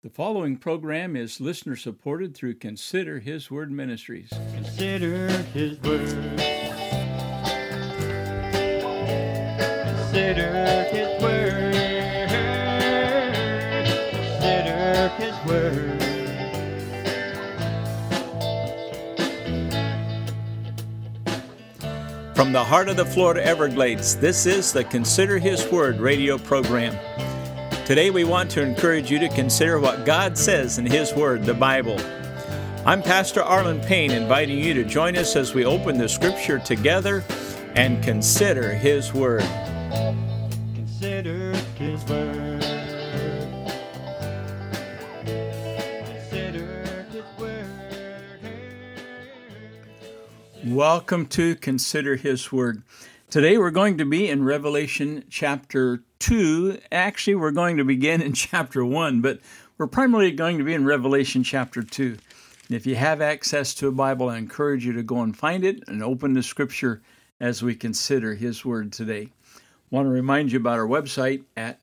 The following program is listener supported through Consider His Word Ministries. Consider His Word. Consider His Word. Consider His Word. From the heart of the Florida Everglades, this is the Consider His Word radio program. Today we want to encourage you to consider what God says in His Word, the Bible. I'm Pastor Arlen Payne, inviting you to join us as we open the Scripture together and consider His Word. Consider His Word. Consider His Word. Welcome to Consider His Word. Today we're going to be in Revelation chapter 2. Actually, we're going to begin in chapter 1, but we're primarily going to be in Revelation chapter 2. And if you have access to a Bible, I encourage you to go and find it and open the Scripture as we consider His Word today. I want to remind you about our website at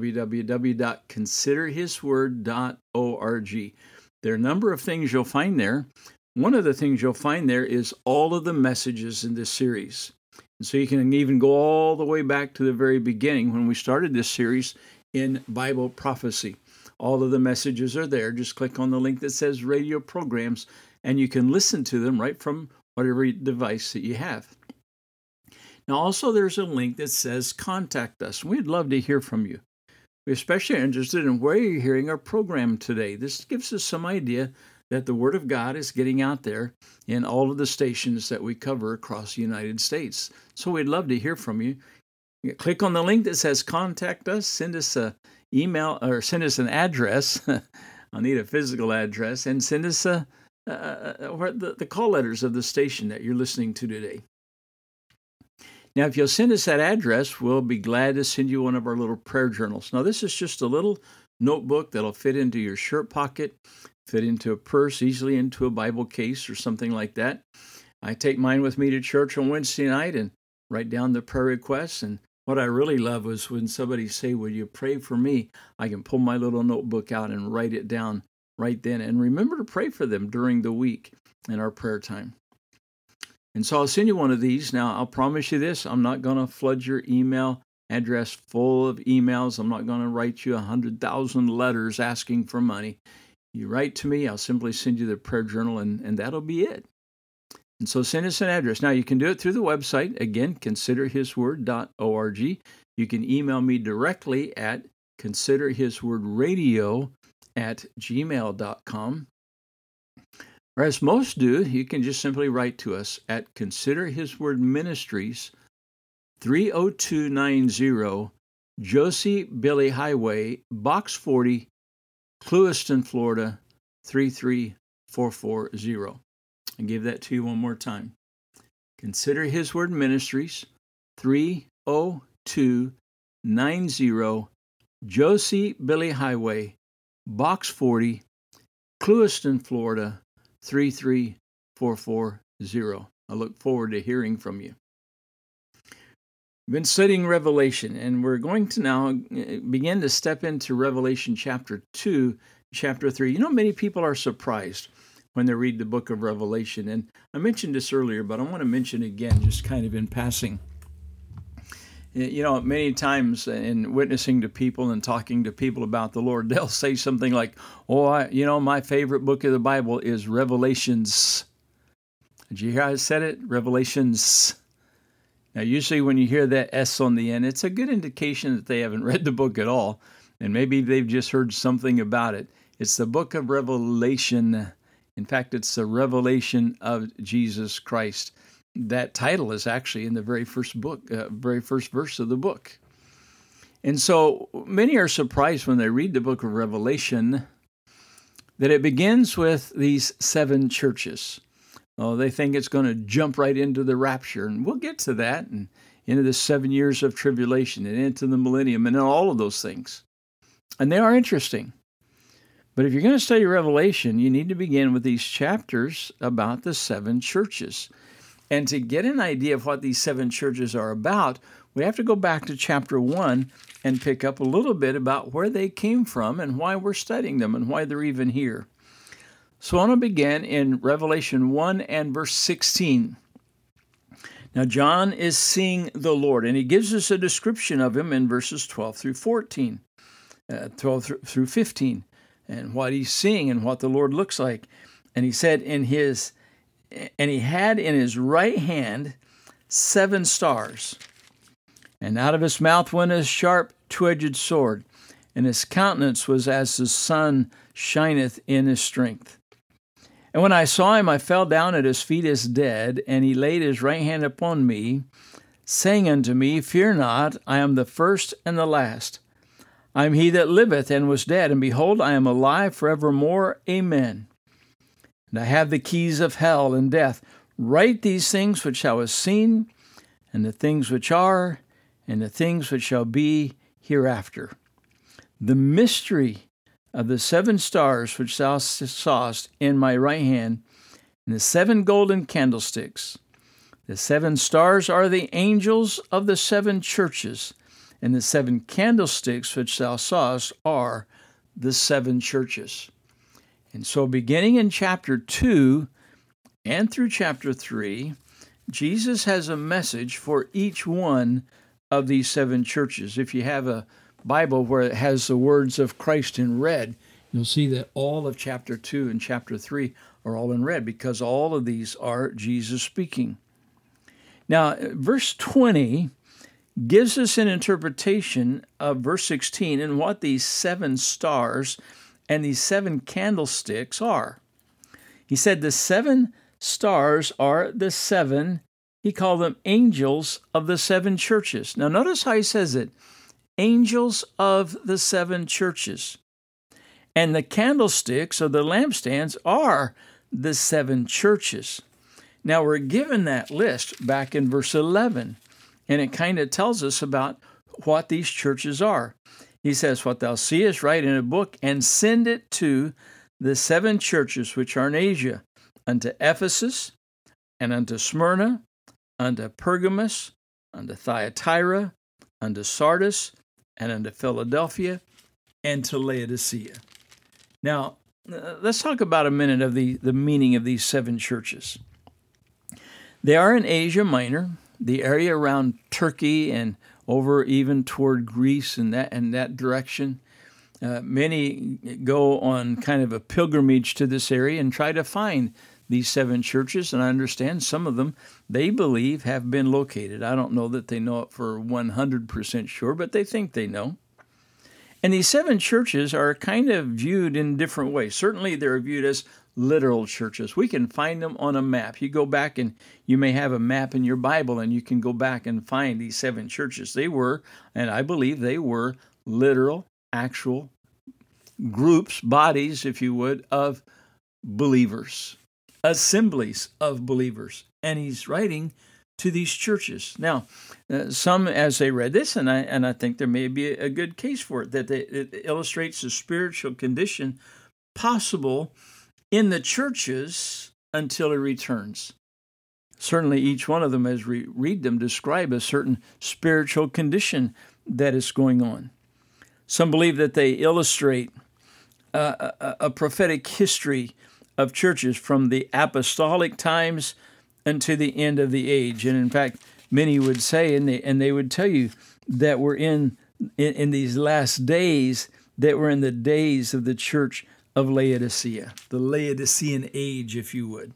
www.considerhisword.org. There are a number of things you'll find there. One of the things you'll find there is all of the messages in this series. And so you can even go all the way back to the very beginning when we started this series in Bible prophecy. All of the messages are there. Just click on the link that says radio programs, and you can listen to them right from whatever device that you have. Now, also there's a link that says contact us. We'd love to hear from you. We're especially interested in where you're hearing our program today. This gives us some idea that the Word of God is getting out there in all of the stations that we cover across the United States. So we'd love to hear from you. Click on the link that says contact us, send us an email or send us an address. I'll need a physical address, and send us the call letters of the station that you're listening to today. Now, if you'll send us that address, we'll be glad to send you one of our little prayer journals. Now, this is just a little notebook that'll fit into your shirt pocket, fit into a purse, easily into a Bible case or something like that. I take mine with me to church on Wednesday night and write down the prayer requests. And what I really love is when somebody say, "Will you pray for me?" I can pull my little notebook out and write it down right then. And remember to pray for them during the week in our prayer time. And so I'll send you one of these. Now, I'll promise you this. I'm not going to flood your email address full of emails. I'm not going to write you 100,000 letters asking for money. You write to me, I'll simply send you the prayer journal, and that'll be it. And so send us an address. Now, you can do it through the website. Again, considerhisword.org. You can email me directly at considerhiswordradio@gmail.com. Or as most do, you can just simply write to us at Consider His Word Ministries, 30290 Josie Billy Highway, Box 40, Clewiston, Florida, 33440. I give that to you one more time. Consider His Word Ministries, 30290 Josie Billy Highway, Box 40, Clewiston, Florida, 33440. I look forward to hearing from you. We've been studying Revelation, and we're going to now begin to step into Revelation chapter 2, chapter 3. You know, many people are surprised when they read the book of Revelation, and I mentioned this earlier, but I want to mention again, just kind of in passing. You know, many times in witnessing to people and talking to people about the Lord, they'll say something like, my favorite book of the Bible is Revelations. Did you hear how I said it? Revelations. Now, usually when you hear that S on the end, it's a good indication that they haven't read the book at all, and maybe they've just heard something about it. It's the book of Revelation. In fact, it's the revelation of Jesus Christ. That title is actually in the very first verse of the book. And so many are surprised when they read the book of Revelation that it begins with these 7 churches. Oh, they think it's going to jump right into the rapture, and we'll get to that, and into the 7 years of tribulation, and into the millennium, and all of those things. And they are interesting. But if you're going to study Revelation, you need to begin with these chapters about the 7 churches. And to get an idea of what these 7 churches are about, we have to go back to chapter 1 and pick up a little bit about where they came from and why we're studying them and why they're even here. So I want to begin in Revelation 1 and verse 16. Now, John is seeing the Lord, and he gives us a description of him in verses 12 through 14, 12 through 15, and what he's seeing and what the Lord looks like. And he said, and he had in his right hand 7 stars, and out of his mouth went a sharp two-edged sword, and his countenance was as the sun shineth in his strength. And when I saw him, I fell down at his feet as dead, and he laid his right hand upon me, saying unto me, Fear not, I am the first and the last. I am he that liveth and was dead, and behold, I am alive forevermore. Amen. And I have the keys of hell and death. Write these things which thou hast seen, and the things which are, and the things which shall be hereafter. The mystery of the 7 stars which thou sawest in my right hand, and the 7 golden candlesticks. The 7 stars are the angels of the 7 churches, and the 7 candlesticks which thou sawest are the 7 churches. And so beginning in chapter 2 and through chapter 3, Jesus has a message for each one of these 7 churches. If you have a Bible where it has the words of Christ in red, you'll see that all of chapter 2 and chapter 3 are all in red because all of these are Jesus speaking. Now, verse 20 gives us an interpretation of verse 16 and what these 7 stars and these 7 candlesticks are. He said the 7 stars are the 7, he called them angels of the 7 churches. Now notice how he says it, angels of the 7 churches. And the candlesticks or the lampstands are the 7 churches. Now we're given that list back in verse 11, and it kind of tells us about what these churches are. He says, What thou seest, write in a book, and send it to the 7 churches which are in Asia, unto Ephesus, and unto Smyrna, unto Pergamos, unto Thyatira, unto Sardis, and unto Philadelphia, and to Laodicea. Now, let's talk about a minute of the meaning of these 7 churches. They are in Asia Minor, the area around Turkey and over even toward Greece and that direction. Many go on kind of a pilgrimage to this area and try to find these 7 churches, and I understand some of them, they believe, have been located. I don't know that they know it for 100% sure, but they think they know. And these 7 churches are kind of viewed in different ways. Certainly they're viewed as literal churches. We can find them on a map. You go back and you may have a map in your Bible, and you can go back and find these 7 churches. They were, and I believe they were, literal, actual groups, bodies, if you would, of believers. Assemblies of believers, and he's writing to these churches. Now, some, as they read this, and I think there may be a good case for it, that it illustrates the spiritual condition possible in the churches until he returns. Certainly, each one of them, as we read them, describe a certain spiritual condition that is going on. Some believe that they illustrate a prophetic history of churches from the apostolic times unto the end of the age. And in fact, many would say, and they would tell you that we're in these last days, that we're in the days of the church of Laodicea, the Laodicean age, if you would.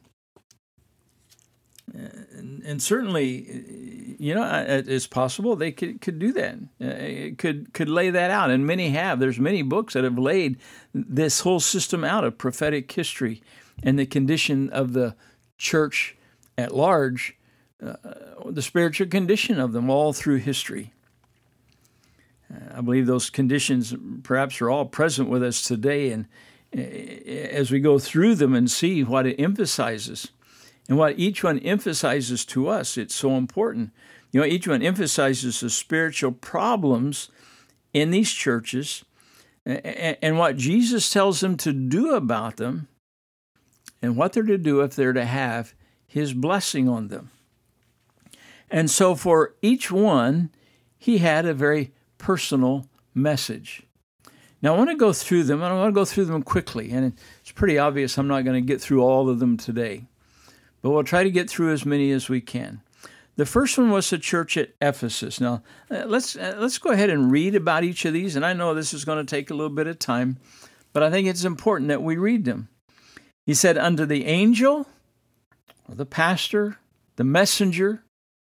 And certainly, it's possible they could do that, could lay that out, and many have. There's many books that have laid this whole system out of prophetic history and the condition of the church at large, the spiritual condition of them all through history. I believe those conditions perhaps are all present with us today, and as we go through them and see what it emphasizes. And what each one emphasizes to us, it's so important. Each one emphasizes the spiritual problems in these churches and what Jesus tells them to do about them and what they're to do if they're to have his blessing on them. And so for each one, he had a very personal message. Now, I want to go through them, and I want to go through them quickly. And it's pretty obvious I'm not going to get through all of them today, but we'll try to get through as many as we can. The first one was the church at Ephesus. Now, let's go ahead and read about each of these. And I know this is going to take a little bit of time, but I think it's important that we read them. He said, unto the angel, or the pastor, the messenger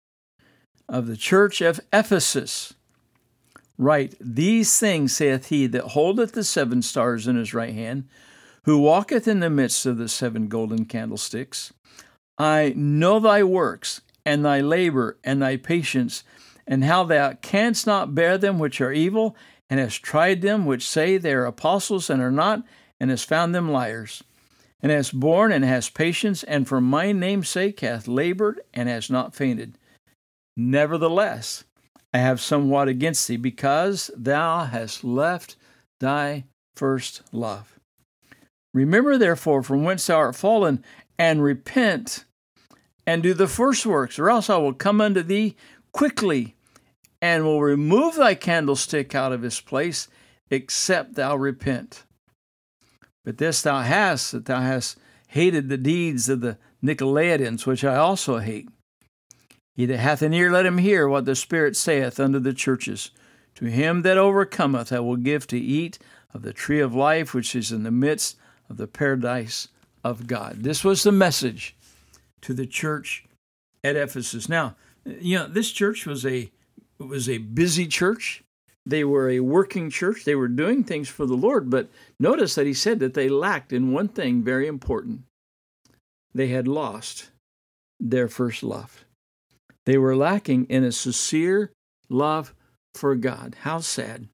of the church of Ephesus, write, these things saith he that holdeth the 7 stars in his right hand, who walketh in the midst of the 7 golden candlesticks. I know thy works, and thy labor, and thy patience, and how thou canst not bear them which are evil, and hast tried them which say they are apostles and are not, and hast found them liars, and hast borne and hast patience, and for my name's sake hath labored and has not fainted. Nevertheless, I have somewhat against thee, because thou hast left thy first love. Remember therefore from whence thou art fallen, and repent, and do the first works, or else I will come unto thee quickly, and will remove thy candlestick out of his place, except thou repent. But this thou hast, that thou hast hated the deeds of the Nicolaitans, which I also hate. He that hath an ear, let him hear what the Spirit saith unto the churches. To him that overcometh I will give to eat of the tree of life, which is in the midst of the paradise of God. This was the message to the church at Ephesus. Now, this church was a busy church. They were a working church. They were doing things for the Lord, but notice that he said that they lacked in one thing very important. They had lost their first love. They were lacking in a sincere love for God. How sad.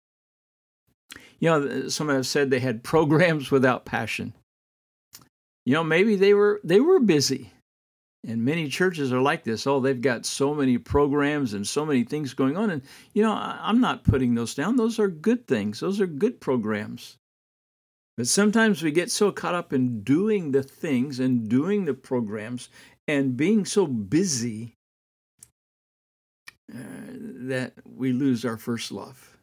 Some have said they had programs without passion. Maybe they were busy. And many churches are like this. Oh, they've got so many programs and so many things going on. And, I'm not putting those down. Those are good things. Those are good programs. But sometimes we get so caught up in doing the things and doing the programs and being so busy that we lose our first love.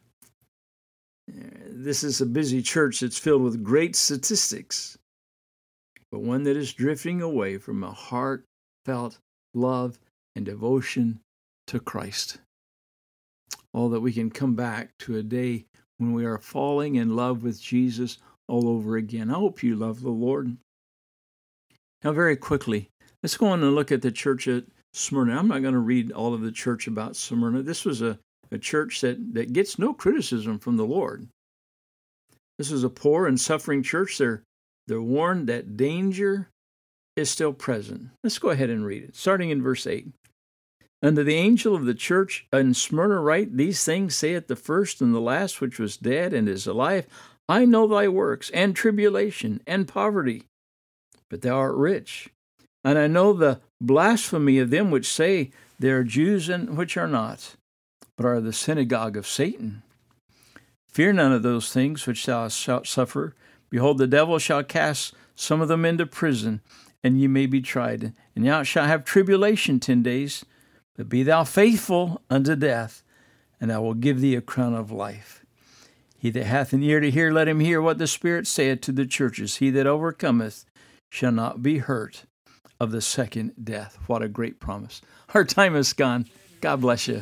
This is a busy church that's filled with great statistics, but one that is drifting away from a heartfelt love and devotion to Christ. Oh, that we can come back to a day when we are falling in love with Jesus all over again. I hope you love the Lord. Now, very quickly, let's go on and look at the church at Smyrna. I'm not going to read all of the church about Smyrna. This was a church that gets no criticism from the Lord. This is a poor and suffering church. They're warned that danger is still present. Let's go ahead and read it, starting in verse 8. Unto the angel of the church in Smyrna write, these things saith the first and the last, which was dead and is alive. I know thy works, and tribulation, and poverty, but thou art rich. And I know the blasphemy of them which say they are Jews and which are not, but are the synagogue of Satan. Fear none of those things which thou shalt suffer. Behold, the devil shall cast some of them into prison, and ye may be tried. And thou shalt have tribulation 10 days, but be thou faithful unto death, and I will give thee a crown of life. He that hath an ear to hear, let him hear what the Spirit saith to the churches. He that overcometh shall not be hurt of the second death. What a great promise. Our time is gone. God bless you.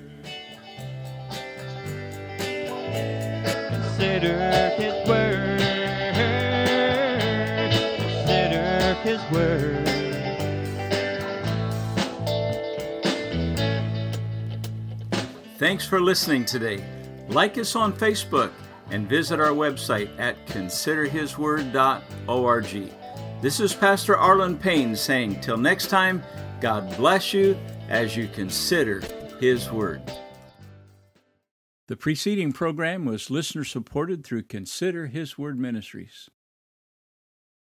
Consider his word. Consider his word. Thanks for listening today. Like us on Facebook and visit our website at considerhisword.org. This is Pastor Arlen Payne saying, till next time, God bless you as you consider His Word. The preceding program was listener-supported through Consider His Word Ministries.